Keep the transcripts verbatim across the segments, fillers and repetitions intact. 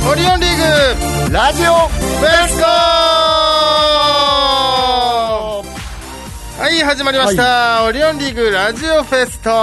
オリオンリーグラジオフェスト。はい、始まりました、はい、オリオンリーグラジオフェスト。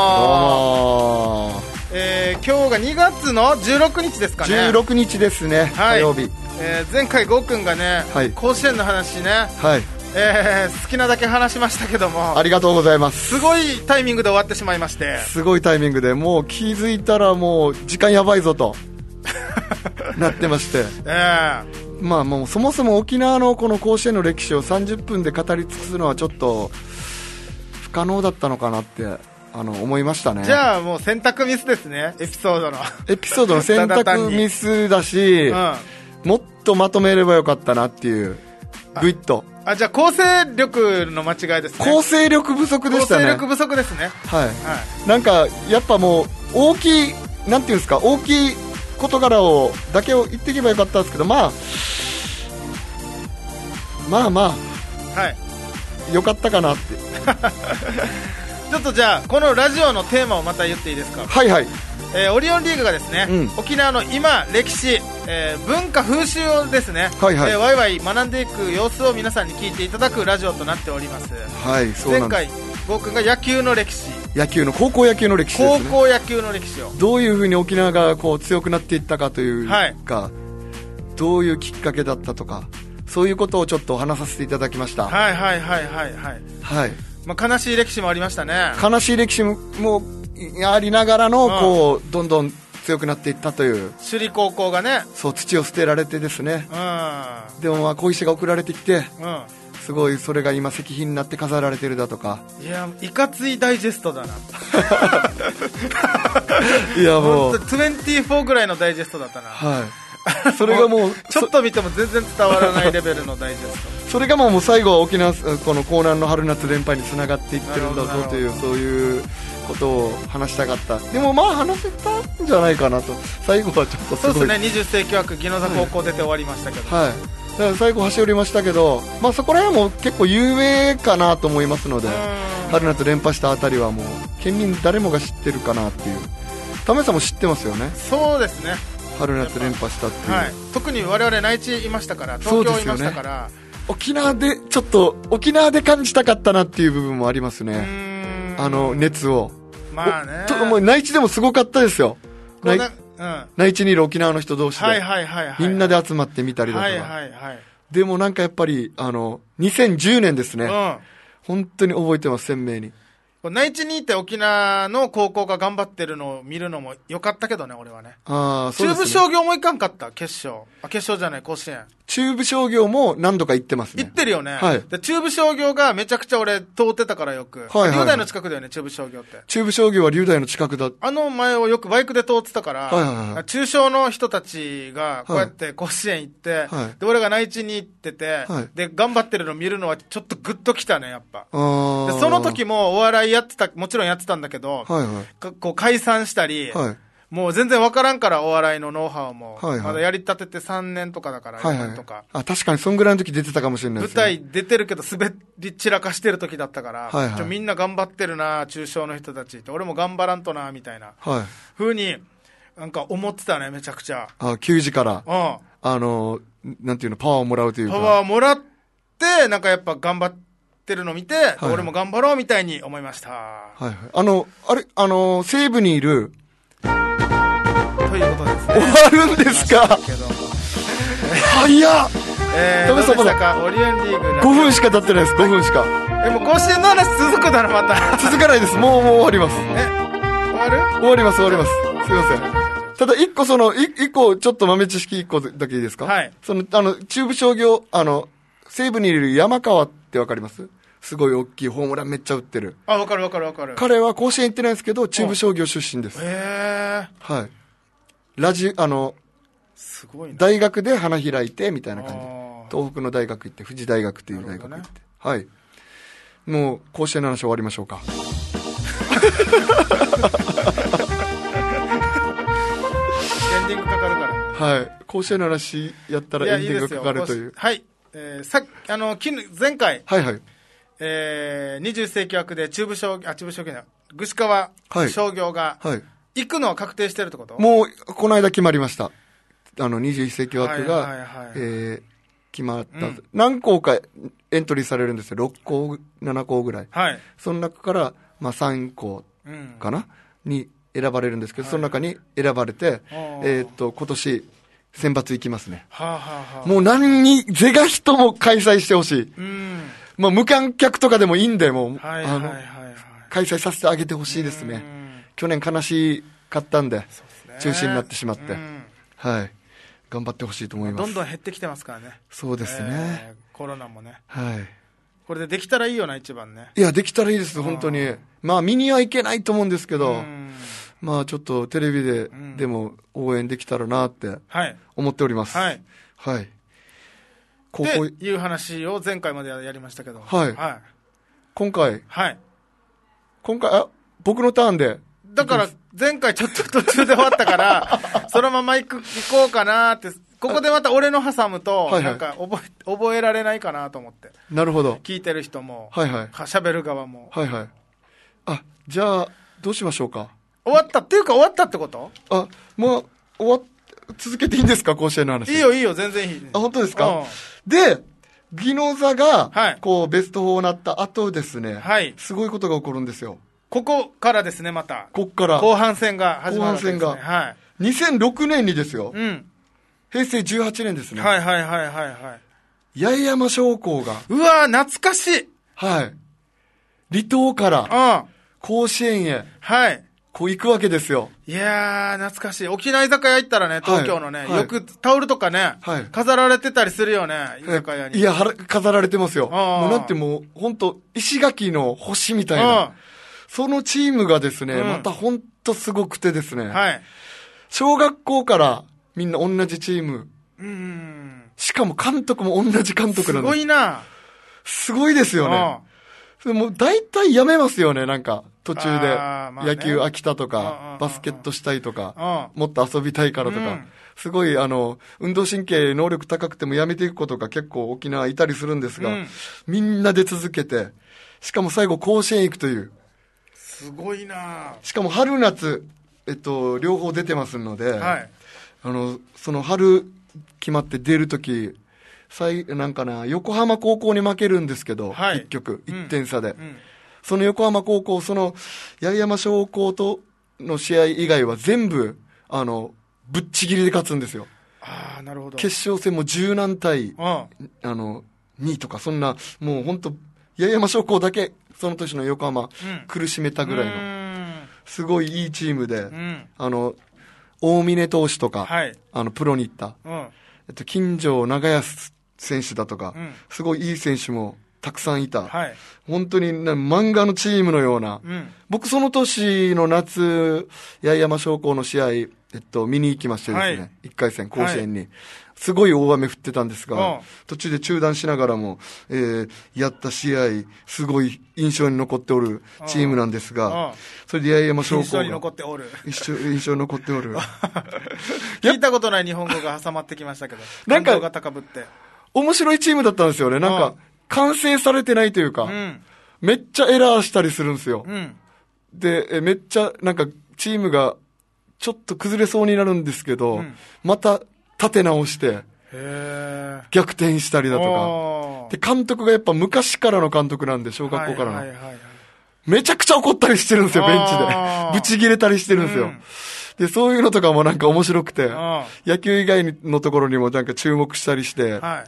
えー、今日がにがつのじゅうろくにちですかね。 じゅうろくにちですね、 はい、 火曜日。 えー、前回ゴーくんがね、はい、甲子園の話ね、はい、えー、好きなだけ話しましたけども、 ありがとうございます。 すごいタイミングで終わってしまいまして、 すごいタイミングで、もう気づいたらもう時間やばいぞとなってまして、えー、まあもうそもそも沖縄のこの甲子園の歴史をさんじゅっぷんで語り尽くすのはちょっと不可能だったのかなってあの思いましたね。 じゃあもう選択ミスですね、エピソードのエピソードの選択ミスだし、うん、もっとまとめればよかったなっていう、グイッと。 あ、じゃあ構成力の間違いですね。 構成力不足でしたね。 構成力不足ですね。 はい、はい、なんかやっぱもう大きい、なんていうんですか、大きい事柄をだけを言っていけばよかったんですけど、まあまあまあ、はい、よかったかなってちょっとじゃあこのラジオのテーマをまた言っていいですか。 はいはい。 えー、オリオンリーグがですね、うん、沖縄の今歴史、えー、文化風習をですね、はいはい、えー、ワイワイ学んでいく様子を皆さんに聞いていただくラジオとなっております。 はい、そうなんです。 前回ゴーくんが野球の歴史、 野球の高校野球の歴史ですね。 高校野球の歴史をどういうふうに沖縄がこう強くなっていったかというか、はい、どういうきっかけだったとか、そういうことをちょっと話させていただきました。 はいはいはいはいはい、はい、まあ、悲しい歴史もありましたね。 悲しい歴史もありながらの、うん、こうどんどん強くなっていったという。 首里高校がね、 そう土を捨てられてですね、うん、でもまあ小石が送られてきて、うん、すごいそれが今石碑になって飾られてるだとか。 いや、いかついダイジェストだな。 いやもうにじゅうよんぐらいのダイジェストだったな。 はい、それがもうちょっと見ても全然伝わらないレベルのダイジェスト。 それがもうもう最後は沖縄この江南の春夏連覇につながっていってるんだぞという、そういうことを話したかった。でもまあ話せたんじゃないかなと。最後はちょっとすごい、 そうですね、にじゅっせいき枠宜野座高校出て終わりましたけど、 はい、はい、だから最後走りましたけど、まあ、そこら辺も結構有名かなと思いますので、春夏連覇したあたりはもう県民誰もが知ってるかなっていう。タメさんも知ってますよね。 そうですね、 春夏連覇したっていう、 はい、特に我々内地いましたから、東京いましたから、ね、 沖縄でちょっと沖縄で感じたかったなっていう部分もありますね。あの熱を、 まあね、 ともう内地でもすごかったですよ。内、うん、内地にいる沖縄の人同士で、 はいはいはいはい、 みんなで集まってみたりだとか、はいはいはい、でもなんかやっぱりあのにせんじゅうねんですね、うん、本当に覚えてます、鮮明に。 内地にいて沖縄の高校が頑張ってるのを見るのも良かったけどね、俺はね。あ、そうですね。中部商業も行かんかった、決勝。あ、決勝じゃない、甲子園。 中部商業も何度か行ってますね。 行ってるよね。 はい。 で中部商業がめちゃくちゃ俺通ってたからよく。はいはいはい。龍大の近くだよね、中部商業って。 中部商業は龍大の近くだ。 あの前をよくバイクで通ってたから、はいはいはい。中小の人たちがこうやって甲子園行って、はい。で、俺が内地に行ってて、はい。で、頑張ってるの見るのはちょっとグッときたね、やっぱ。あで、その時もお笑いやってた、もちろんやってたんだけど、はいはい。こう解散したり、はい。もう全然わからんから、お笑いのノウハウも、はいはい、まだやりたててさんねんとかだから、はいはい、とかあ、確かにそんぐらいの時出てたかもしれないですね。 舞台出てるけど滑り散らかしてる時だったから、はいはい、ちょみんな頑張ってるな、中小の人たちって、俺も頑張らんとなみたいな、はい、風になんか思ってたね、めちゃくちゃ。 あ、球児から、うん、あのなんていうの、パワーをもらうというか、 パワーをもらってなんかやっぱ頑張ってるの見て、はいはい、俺も頑張ろうみたいに思いました。 はいはい、あのあれあの西部にいるということですね。 終わるんですか。早っ。 えー、どうでしたか、オリオンリーグ。 ごふんしか経ってないです。ごふんしか。 え、もう甲子園の話続くだろ、また。 続かないです。もう、もう終わります。 え、終わる？ 終わります、終わります。すいません。ただ、一個その、一個、ちょっと豆知識一個だけいいですか？はい。その、あの、中部商業、あの、西部にいる山川ってわかります？すごい大きいホームランめっちゃ打ってる。 あ、わかるわかるわかる。 彼は甲子園行ってないんですけど、中部商業出身です。 へー。 はい。ラジあのすごい、ね、 大学で花開いてみたいな感じで、東北の大学行って、富士大学っていう大学行って、ね、はい。もう甲子園の話終わりましょうか。エンディングかかるから、 はい。甲子園の話やったらエンディングかかるという。 はい。えー、さあの昨日前回、 はいはい。 えー、にじゅっせいき枠で中部商業、あ、中部商業じゃない、串川商業が、はい、はい、行くのは確定してるってこと？ もうこの間決まりました。 あのにじゅういっ世紀枠が、 はいはいはい、 えー、決まった、 うん、 何校かエントリーされるんですよ。ろっ校、なな校ぐらい。 はい、その中から、まあ、さん校かな、うん、に選ばれるんですけど、はい、その中に選ばれて、えー、っと、今年、選抜行きますね。 はあはあ、 もう何に、是が非も開催してほしい。 うん、 まあ、無観客とかでもいいんで、もう、 はいはいはいはい、 開催させてあげてほしいですね。去年悲しかったんで、中止になってしまって。はい。頑張ってほしいと思います。 どんどん減ってきてますからね。 そうですね。 えー、コロナもね。 はい。 これでできたらいいよな、一番ね。 いや、できたらいいです、本当に。まあ、見にはいけないと思うんですけど、まあ、ちょっとテレビで、でも応援できたらなって思っております。 はい。 はい。 ここっていう話を前回までやりましたけど。 はい。はい、今回。 はい。 今回、あ、僕のターンで。 だから、前回ちょっと途中で終わったから、そのまま行く、行こうかなって、ここでまた俺の挟むと、なんか覚え、覚えられないかなと思って。 なるほど。 聞いてる人も、 はいはい。 喋る側も。 はいはい。あ、じゃあ、どうしましょうか。 終わったっていうか終わったってこと？ あ、もう、終わっ、続けていいんですか、甲子園の話。 いいよいいよ、全然いい。 あ、本当ですか？うん、で、宜野座が、はい、こう、ベストよんになった後ですね、はい。すごいことが起こるんですよ。 ここからですね、また。 こっから。 後半戦が始まるわけですね。 後半戦が。はい。にせんろくねんにですよ。うん。へいせいじゅうはちねんですね。 はいはいはいはいはい。 八重山商工が。 うわー、懐かしい。 はい。離島から、甲子園へ。はい。こう行くわけですよ。 いやー、懐かしい。沖縄居酒屋行ったらね、東京のね、はいはい、よくタオルとかね、はい、飾られてたりするよね、居酒屋に。 いや、飾られてますよ。もうなんてもう、ほんと、石垣の星みたいな。そのチームがですね、うん、またほんとすごくてですね。はい。小学校からみんな同じチーム。うん。しかも監督も同じ監督なんです。すごいな。 すごいですよね。もう大体やめますよね、なんか。途中で。野球飽きたとか、バスケットしたいとか、もっと遊びたいからとか。すごい、あの、運動神経能力高くてもやめていくことが結構沖縄いたりするんですが、みんなで続けて、しかも最後甲子園行くという。 すごいな。 しかも春夏、えっと、両方出てますので、はい、あの、その春決まって出るとき、最、なんかな、横浜高校に負けるんですけど、はい、一局、いってん差で、うんうん。その横浜高校、その、八重山商工との試合以外は全部、あの、ぶっちぎりで勝つんですよ。 ああ、なるほど。 決勝戦も十何対、あの、にとか、そんな、もう本当八重山商工だけ、その年の横浜、うん、苦しめたぐらいの、すごいいいチームで、うん、あの、大峰投手とか、はい、あの、プロに行った、うん、えっと、金城長安選手だとか、うん、すごいいい選手もたくさんいた。はい、本当に、ね、漫画のチームのような、うん、僕その年の夏、八重山商工の試合、えっと、見に行きましてですね、はい、いっかい戦、甲子園に。はい、すごい大雨降ってたんですが、途中で中断しながらも、えー、やった試合、すごい印象に残っておるチームなんですが、それで八重山商工が。 印象に残っておる。 印象に残っておる。 聞いたことない日本語が挟まってきましたけど、なんか、感動が高ぶって。 面白いチームだったんですよね。なんか、完成されてないというか、うん、めっちゃエラーしたりするんですよ。うん、で、めっちゃ、なんか、チームが、ちょっと崩れそうになるんですけど、うん、また、立て直して、逆転したりだとか。で、監督がやっぱ昔からの監督なんで、小学校からの。はいはいはいはい、めちゃくちゃ怒ったりしてるんですよ、ベンチで。ブチ切れたりしてるんですよ。うん、で、そういうのとかもなんか面白くて、野球以外のところにもなんか注目したりして、はい、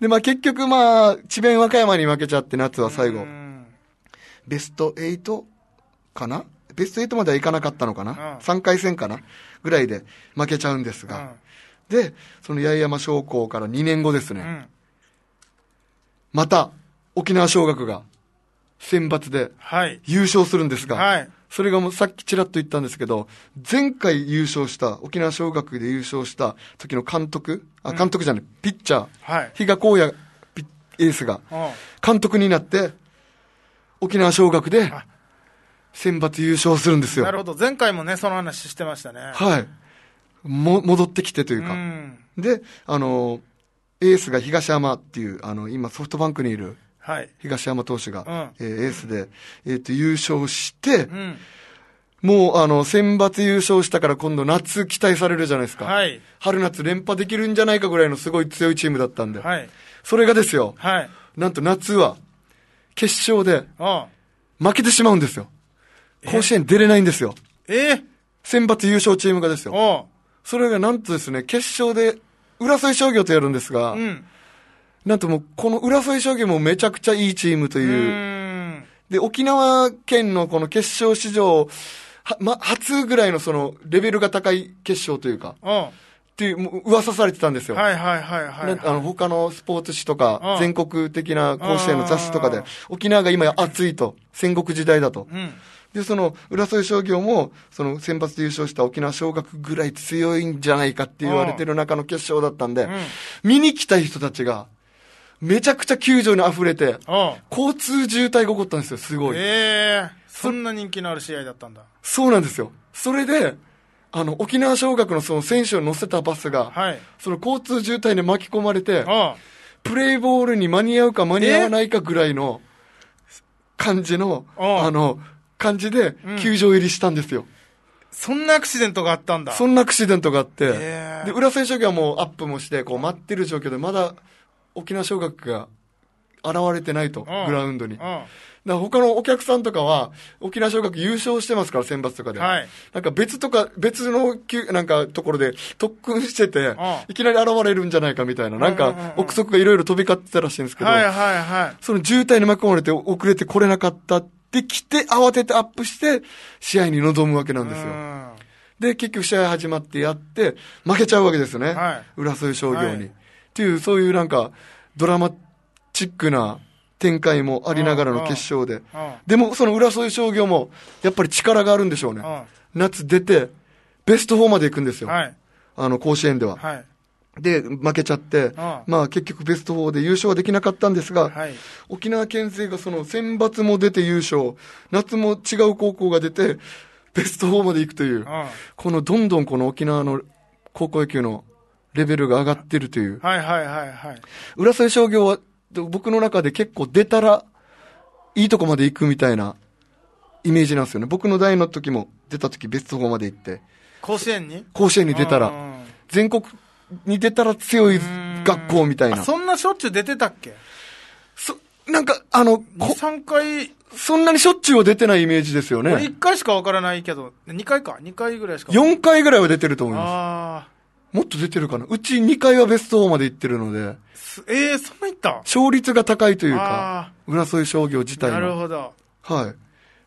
で、まあ結局まあ、智弁和歌山に負けちゃって夏は最後、ベストはちかなベストはちまではいかなかったのかな、うん、さんかい戦かなぐらいで負けちゃうんですが、うんで、その八重山商工からにねんごですね。うん、また、沖縄尚学が選抜で優勝するんですが、はい、それがもうさっきちらっと言ったんですけど、前回優勝した、沖縄尚学で優勝した時の監督、あ、監督じゃない、うん、ピッチャー、はい、比嘉公也エースが監督になって、沖縄尚学で選抜優勝するんですよ。 なるほど。前回もね、その話してましたね。 はい。も、戻ってきてというか。うん、で、あの、エースが東山っていう、あの、今ソフトバンクにいる、はい。東山投手が、うん、えー、エースで、えっと、優勝して、うん、 もうあの選抜優勝したから今度夏期待されるじゃないですか、 はい、 春夏連覇できるんじゃないかぐらいのすごい強いチームだったんで、 はい、 それがですよ、 はい、 なんと夏は決勝で負けてしまうんですよ。甲子園出れないんですよ。 えー、 選抜優勝チームがですよ。それがなんとですね、決勝で浦添商業とやるんですが、うん、なんともうこの浦添商業もめちゃくちゃいいチームという、うーんで沖縄県のこの決勝史上は、ま、初ぐらいのそのレベルが高い決勝というか、っていうもう噂されてたんですよ。 はいはいはいはい、はい、 あの他のスポーツ紙とか全国的な甲子園の雑誌とかで沖縄が今熱いと、戦国時代だと、うん、でその浦添商業もその選抜で優勝した沖縄尚学ぐらい強いんじゃないかって言われてる中の決勝だったんで、うん、見に来た人たちがめちゃくちゃ球場に溢れて交通渋滞が起こったんですよ。すごい。 えー、そんな人気のある試合だったんだ。 そうなんですよ。それであの沖縄尚学のその選手を乗せたバスが、はい、その交通渋滞に巻き込まれてプレーボールに間に合うか間に合わないかぐらいの感じのあの感じで球場入りしたんですよ、うん、 そんなアクシデントがあったんだ。 そんなアクシデントがあって、で浦添商業はもうアップもしてこう待ってる状況でまだ沖縄尚学が現れてないと、うん、グラウンドに、うん、だから他のお客さんとかは沖縄尚学優勝してますから選抜とかで、はい、なんか別とか別のなんかところで特訓してて、うん、いきなり現れるんじゃないかみたいななんか憶測がいろいろ飛び交ってたらしいんですけど、 はいはいはい、 その渋滞に巻き込まれて遅れてこれなかったって来て慌ててアップして試合に臨むわけなんですよ。で結局試合始まってやって負けちゃうわけですよね、はい、浦添商業に、はい、っていうそういうなんかドラマチックな展開もありながらの決勝で、でもその浦添商業もやっぱり力があるんでしょうね。夏出てベストフォーまで行くんですよ、はい、あの甲子園では、はい、で負けちゃって、まあ結局ベストフォーで優勝はできなかったんですが、はい、沖縄県勢がその選抜も出て優勝、夏も違う高校が出てベストフォーまで行くという、このどんどんこの沖縄の高校野球のレベルが上がってるという、 はいはいはいはい、 浦添商業は僕の中で結構出たらいいとこまで行くみたいなイメージなんですよね。僕の代の時も出た時ベストフォーまで行って甲子園に甲子園に出たら全国に出たら強い学校みたいな。 そんなしょっちゅう出てたっけ？ そなんかあのに、さんかいそんなにしょっちゅうは出てないイメージですよね。 俺いっかいしかわからないけどにかいかにかいぐらいしかよんかいぐらいは出てると思います。あもっと出てるかな。うちにかいはベストフォーまで行ってるので。 えー、そんな行った？ 勝率が高いというか、浦添商業自体の。 なるほど。 はい。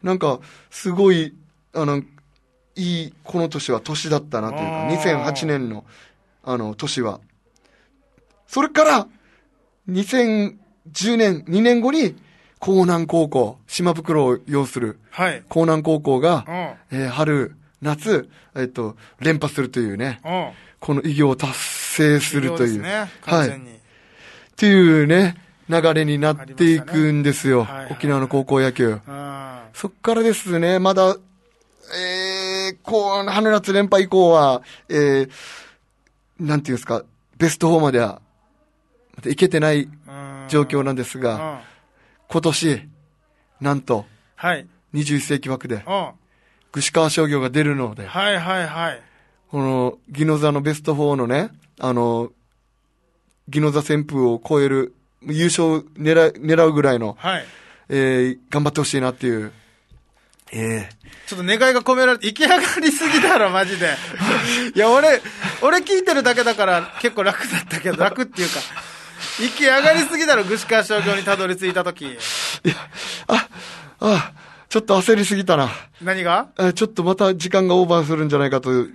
なんか、すごい、あの、いい、この年は年だったなというか、にせんはちねんの、あの、年は。それから、にせんじゅうねん、にねんごに、江南高校、島袋を擁する、はい、江南高校が、えー、春、夏、えっと、連覇するというね、この偉業を達成するという。 ね、完全に。はい。 っていうね、流れになっていくんですよ。ねはいはいはい、沖縄の高校野球。そっからですね、まだ、えー、こう、春夏連覇以降は、えー、なんていうんですか、ベストフォーまでは、まだいけてない状況なんですが、今年、なんと、はい、にじゅういっ世紀枠で、串川商業が出るので、 はいはいはい。 この、宜野座のベストフォーのね、あの、宜野座旋風を超える、優勝狙う、狙うぐらいの、はい、えー、頑張ってほしいなっていう、ええー。ちょっと願いが込められて、行き上がりすぎだろ、マジで。いや、俺、俺聞いてるだけだから結構楽だったけど、楽っていうか、行き上がりすぎだろ、串川商業にたどり着いたとき。いや、 あ、あ、ちょっと焦りすぎたな。 何が？ えちょっとまた時間がオーバーするんじゃないかという、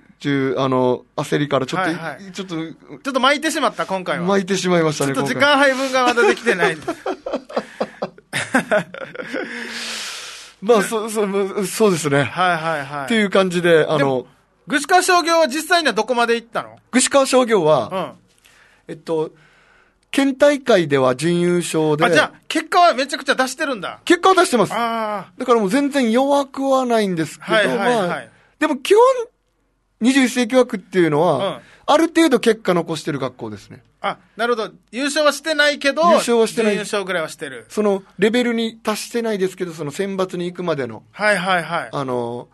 あの、焦りからちょっと、はいはい、ちょっと、ちょっと巻いてしまった、今回は。 巻いてしまいましたね、 ちょっと時間配分がまだできてない。 まあ、そ、そ、そうですね。 はいはいはい。 っていう感じで、あの、 串川商業は実際にはどこまで行ったの？ 串川商業は、うん、えっと、県大会では準優勝で。 あ、じゃあ、結果はめちゃくちゃ出してるんだ。 結果は出してます。ああ。だからもう全然弱くはないんですけど、はいはいはい。まあ、でも基本、にじゅういっ世紀枠っていうのは、うん、ある程度結果残してる学校ですね。 あ、なるほど。優勝はしてないけど、 優勝はしてない。 準優勝ぐらいはしてる。 そのレベルに達してないですけど、その選抜に行くまでの。 はいはいはい。 あの、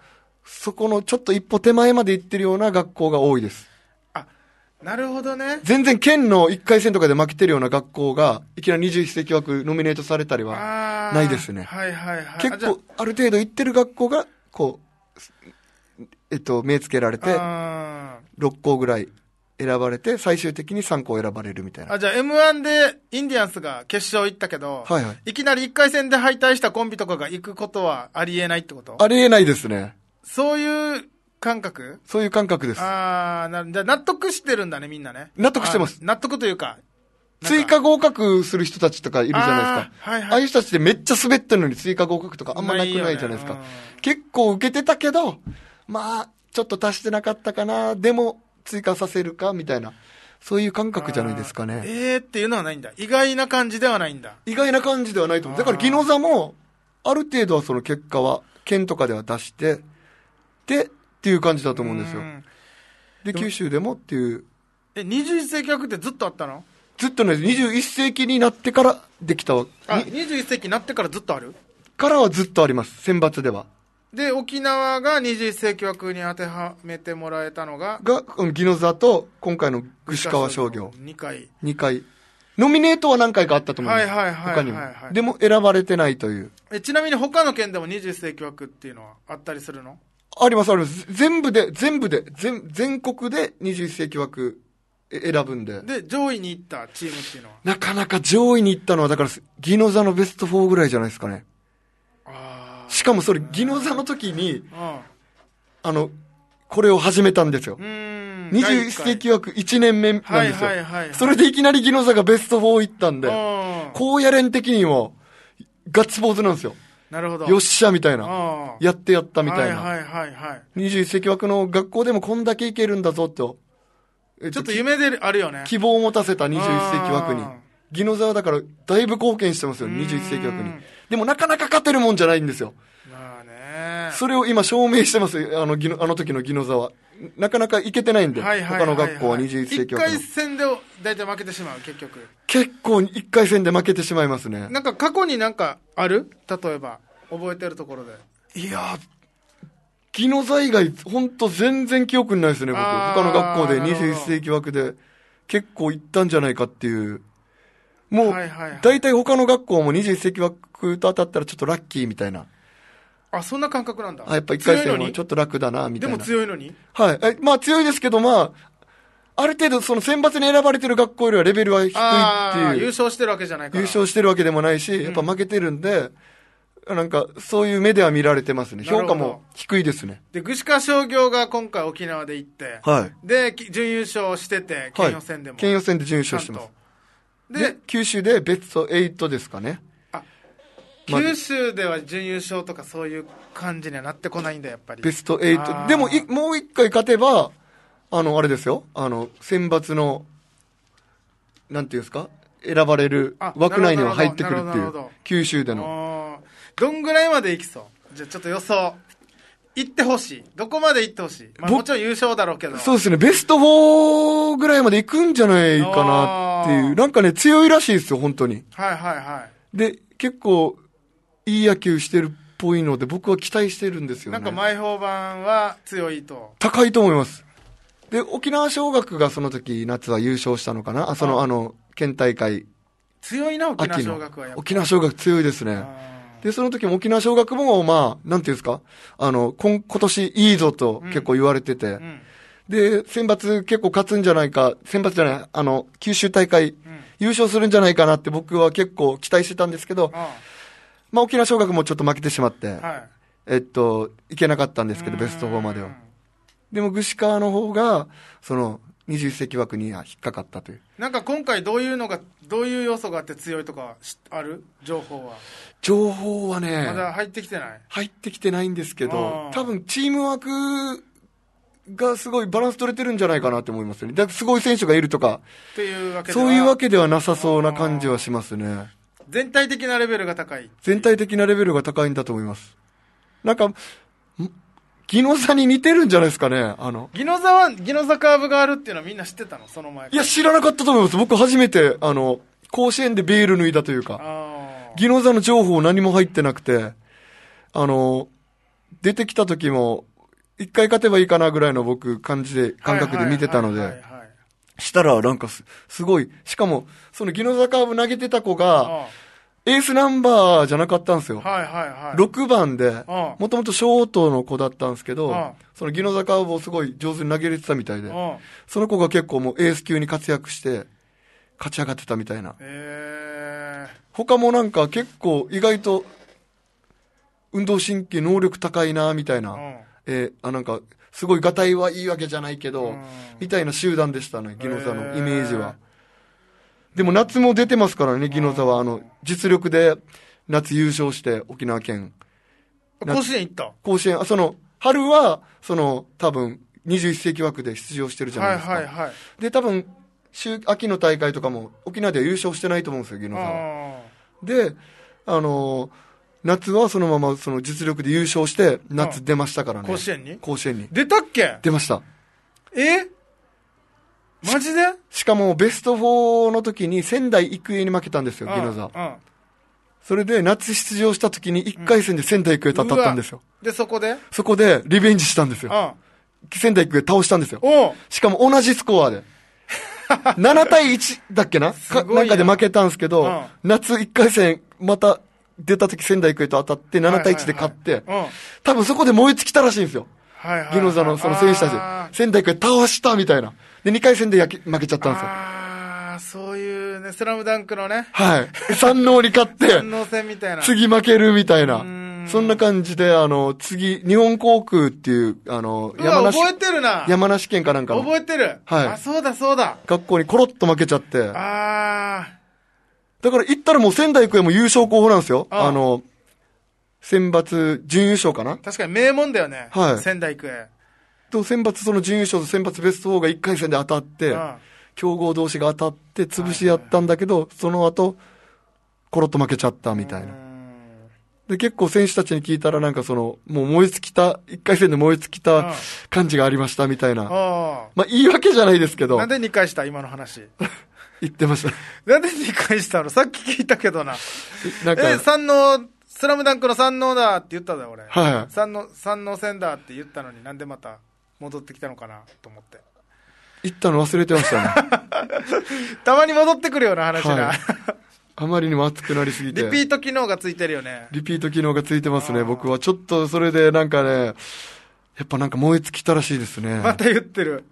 そこのちょっと一歩手前まで行ってるような学校が多いです。 あ、なるほどね。 全然県のいっかい戦とかで負けてるような学校がいきなりにじゅういっ世紀枠ノミネートされたりはないですね。 はいはいはい。 結構ある程度行ってる学校がこうえっと目つけられてろっ校ぐらい選ばれて最終的にさん校選ばれるみたいな。 あ、じゃあ エムワン でインディアンスが決勝行ったけど、はいはい、いきなりいっかい戦で敗退したコンビとかが行くことはありえないってこと？ ありえないですね。 そういう感覚？ そういう感覚です。 ああ、な、じゃあ納得してるんだね、みんなね。 納得してます。 納得というか。 追加合格する人たちとかいるじゃないですか。あ、はいはい、ああいう人たちでめっちゃ滑ってるのに追加合格とかあんまなくないじゃないですか。ね、結構受けてたけど、まあ、ちょっと足してなかったかな、でも追加させるか、みたいな。そういう感覚じゃないですかね。 えーっていうのはないんだ。意外な感じではないんだ。 意外な感じではないと思う。だから、宜野座も、ある程度はその結果は、県とかでは出して、で、っていう感じだと思うんですよ。で、九州でもっていう。 え、にじゅういっ世紀枠ってずっとあったの？ ずっとね、にじゅういっ世紀になってからできたわ。 あ、にじゅういっ世紀になってからずっとある？ からはずっとあります。選抜では。 で、沖縄がにじゅういっ世紀枠に当てはめてもらえたのがが、宜野座と今回の串川商業。 にかい。 にかい。ノミネートは何回かあったと思います。 はいはいはい、はい、他にも。 でも選ばれてないという。 え、ちなみに他の県でもにじゅういっ世紀枠っていうのはあったりするの？ ありますあります。全部で、全部で、全、全国でにじゅういっ世紀枠選ぶんで。 で、上位に行ったチームっていうのはなかなか上位に行ったのは、だから、宜野座のベストよんぐらいじゃないですかね。しかもそれ、宜野座の時に、あ, あの、これを始めたんですよ。にじゅういっ世紀枠いちねんめなんですよ。はいはいはいはい、それでいきなり宜野座がベストよん行ったんで、高野連的にも、ガッツポーズなんですよ。 なるほど。 よっしゃ、みたいな。やってやったみたいな。 はいはいはいはい。 にじゅういっ世紀枠の学校でもこんだけいけるんだぞと。 ちょっと夢であるよね。 希望を持たせたにじゅういっ世紀枠に。宜野座はだから、だいぶ貢献してますよ、にじゅういっ世紀枠に。でもなかなか勝てるもんじゃないんですよ。 まあね。 それを今証明してますよ、あの、あの時の宜野座は。なかなかいけてないんで、はいはいはいはい、他の学校はにじゅういっ世紀枠の。 いっかい戦で大体負けてしまう、結局。 結構いっかい戦で負けてしまいますね。 なんか過去になんかある？例えば、覚えてるところで。 いやー、宜野座以外、ほんと全然記憶にないですね、僕。他の学校でにじゅういっ世紀枠で結構行ったんじゃないかっていう。もう、はいはいはい、大体他の学校もにじゅういっ世紀枠と当たったらちょっとラッキーみたいな。 あ、そんな感覚なんだ。 あ、やっぱいっかい戦はちょっと楽だな、みたいな。 でも強いのに？ はい。え、まあ強いですけど、まあ、ある程度その選抜に選ばれてる学校よりはレベルは低いっていう。 優勝してるわけじゃないから。 優勝してるわけでもないし、やっぱ負けてるんで、うん、なんかそういう目では見られてますね。評価も低いですね。 で、串川商業が今回沖縄で行って、はい。で、準優勝してて、県予選でも。 はい、県予選で準優勝してます。で、で九州でベストはちですかね。 九州では準優勝とかそういう感じにはなってこないんだ、やっぱり。 ベストはち。でもい、もう一回勝てば、あの、あれですよ。あの、選抜の、なんていうんですか、選ばれる枠内には入ってくるっていう。九州での。 どんぐらいまで行きそう？じゃあちょっと予想。行ってほしい。どこまで行ってほしい？まあもちろん優勝だろうけど。 そうですね。ベストよんぐらいまで行くんじゃないかなっていう。なんかね、強いらしいですよ、本当に。 はいはいはい。 で、結構、いい野球してるっぽいので、僕は期待してるんですよね。 なんか前評判は強いと。 高いと思います。で、沖縄尚学がその時、夏は優勝したのかなあ、その、あの、県大会。 強いな、沖縄尚学はやっぱ。 沖縄尚学強いですね。で、その時も沖縄尚学も、まあ、なんていうんですかあの、今、今年いいぞと結構言われてて。うんうん、で、選抜結構勝つんじゃないか、選抜じゃない、あの、九州大会、うん、優勝するんじゃないかなって僕は結構期待してたんですけど、ああまあ、沖縄尚学もちょっと負けてしまって、はい、えっと、いけなかったんですけど、ベストよんまでは。でも、串川の方が、その、にじゅういっ世紀枠には引っかかったという。 なんか今回どういうのが、どういう要素があって強いとか、ある？情報は。 情報はね、 まだ入ってきてない？ 入ってきてないんですけど、多分チームワークがすごいバランス取れてるんじゃないかなって思いますよね。だからすごい選手がいるとか、 っていうわけではそういうわけではなさそうな感じはしますね。 全体的なレベルが高い。 全体的なレベルが高いんだと思います。なんか、宜野座に似てるんじゃないですかね。あの。 宜野座は、宜野座カーブがあるっていうのはみんな知ってたの？その前から。 いや、知らなかったと思います。僕初めて、あの、甲子園でベール脱いだというか、宜野座の情報何も入ってなくて、あの、出てきた時も、 一回勝てばいいかなぐらいの僕感じで、感覚で見てたので、したらなんかす、すごい、しかも、そのギノザカーブ投げてた子が、エースナンバーじゃなかったんですよ。 はいはいはい。 ろくばんで、もともとショートの子だったんですけど、そのギノザカーブをすごい上手に投げれてたみたいで、その子が結構もうエース級に活躍して、勝ち上がってたみたいな。 へー。 他もなんか結構意外と、運動神経能力高いなみたいな、うん、えー、あなんかすごいガタイはいいわけじゃないけど、うん、みたいな集団でしたね、ギノザのイメージは。でも夏も出てますからね、ギノザはあの実力で夏優勝して沖縄県甲子園行った。 甲子園、その春はその多分にじゅういっ世紀枠で出場してるじゃないですか。 はいはいはい。 で多分秋秋の大会とかも沖縄では優勝してないと思うんですよ、ギノザは。であのー夏はそのままその実力で優勝して夏出ましたからね。 甲子園に甲子園に。 出たっけ？ 出ました。 え？マジで？ し, しかもベストフォーの時に仙台育英に負けたんですよ、ギノザ。それで夏出場した時にいっかい戦で仙台育英と当たったんですよ。 で、そこでそこでリベンジしたんですよ。仙台育英倒したんですよ。しかも同じスコアで。ななたいいちだっけ な, かなんかで負けたんですけど、夏いっかい戦また出た時仙台育英と当たってななたいいちで勝って、はいはいはい、多分そこで燃え尽きたらしいんですよ。はいはいはい、ギノザのその選手たち。仙台育英倒したみたいな。で、にかい戦で焼き負けちゃったんですよ。 ああ、そういうね、スラムダンクのね。 はい。三能に勝って、 三能戦みたいな。 次負けるみたいな。そんな感じで、あの、次、日本航空っていう、あの、 山梨。覚えてるな。 山梨県かなんかの。 覚えてる。はい。あ、そうだそうだ。 学校にコロッと負けちゃって。 ああ。 だから行ったらもう仙台育英も優勝候補なんですよ。あ, あの、選抜準優勝かな。 確かに名門だよね。はい。仙台育英。 と、選抜その準優勝と選抜ベストよんがいっかい戦で当たって、強豪同士が当たって潰し合ったんだけど、その後、コロッと負けちゃったみたいな。で、結構選手たちに聞いたらなんかその、もう燃え尽きた、いっかい戦で燃え尽きた感じがありましたみたいな。あまあ言い訳じゃないですけど。 なんでにかいした今の話。 言ってました。 なんでにかいしたの？さっき聞いたけどな。なんかえ、三能、スラムダンクの三能だって言っただよ、俺。はい。三能、三能戦だって言ったのになんでまた戻ってきたのかなと思って。 言ったの忘れてましたね。 たまに戻ってくるような話が。はい、 あまりにも熱くなりすぎて。 リピート機能がついてるよね。 リピート機能がついてますね、僕は。ちょっとそれでなんかね、やっぱなんか燃え尽きたらしいですね。 また言ってる。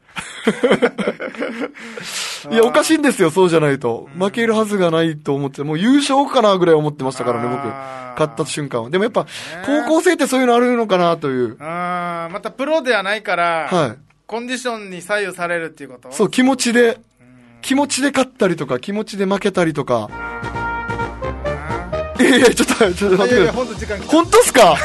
いや、おかしいんですよ、そうじゃないと。負けるはずがないと思って、もう優勝かなぐらい思ってましたからね、僕。勝った瞬間は。でもやっぱ、高校生ってそういうのあるのかなという。 ああ、またプロではないから、はい。コンディションに左右されるっていうこと？ そう、気持ちで、気持ちで勝ったりとか、気持ちで負けたりとか。いやいや、ちょっと、ちょっと待ってください。いやいや、 ほんと時間来た。 ほんとっすか？うわ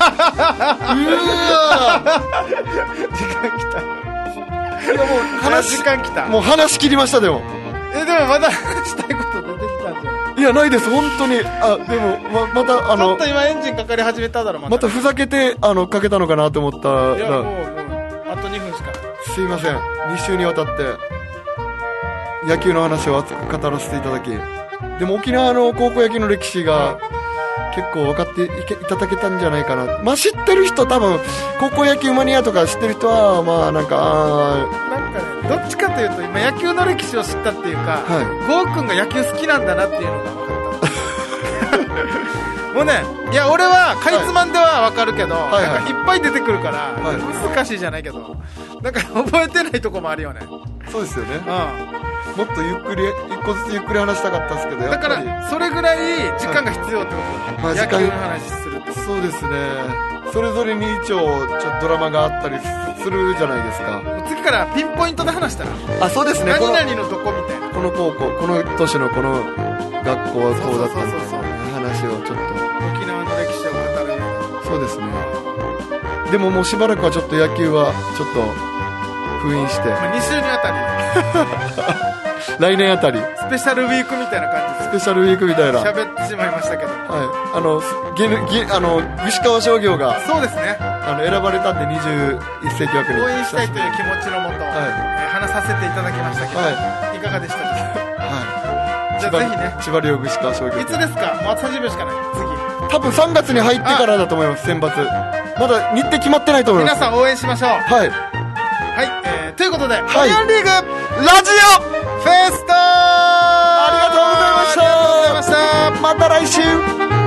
時間来た。 いやもう話、 時間来た。 もう話切りました、でも。 え、でもまだ話したいこと出てきたんじゃない？ いや、ないです、本当に。あ、でも、ま、また、あの。 ちょっと今エンジンかかり始めただろ、 また。またふざけて、あの、かけたのかなと思ったら。 いや、もう、もう、あとにふんしかない。 すいません。に週にわたって、野球の話を熱く語らせていただき。でも沖縄の高校野球の歴史が、結構分かっていけいただけたんじゃないかな。まあ知ってる人多分高校野球マニアとか知ってる人はまあなんかあなんかねどっちかというと今野球の歴史を知ったっていうか、はい、ゴーくんが野球好きなんだなっていうのが分かったもうねいや俺はかいつまんでは分かるけど、はい、なんかいっぱい出てくるから、はい、難しいじゃないけどなんか覚えてないとこもあるよね。 そうですよね。うんもっとゆっくり一個ずつゆっくり話したかったですけどだからそれぐらい時間が必要ってことだ、はい、野球の話するってこと。 そうですね。それぞれに一応ちょっとドラマがあったりするじゃないですか。 次からピンポイントで話したらあそうですね。 何々のどこみたいなこの高校この年のこの学校はこうだったんですよね。話をちょっと沖縄の歴史を語るような。 そうですね。でももうしばらくはちょっと野球はちょっと封印して、 まあ、に週にあたり来年あたりスペシャルウィークみたいな感じでスペシャルウィークみたいな喋ってしまいましたけど、 はい、あのゲゲあの具志川商業がそうですねあの選ばれたんでにじゅういっ世紀枠に応援したいという気持ちのもと、はい、話させていただきましたけど、はい、いかがでしたでしょうか。はい、じゃあぜひね千葉両具志川商業いつですか。もうさんじゅうびょうしかない。次多分さんがつに入ってからだと思います。選抜まだ日程決まってないと思います。 皆さん応援しましょう。はいはい、 えー、ということで、 はい、 オリオンリーグラジオフェスタありがとうございました。 ありがとうございました。 また来週。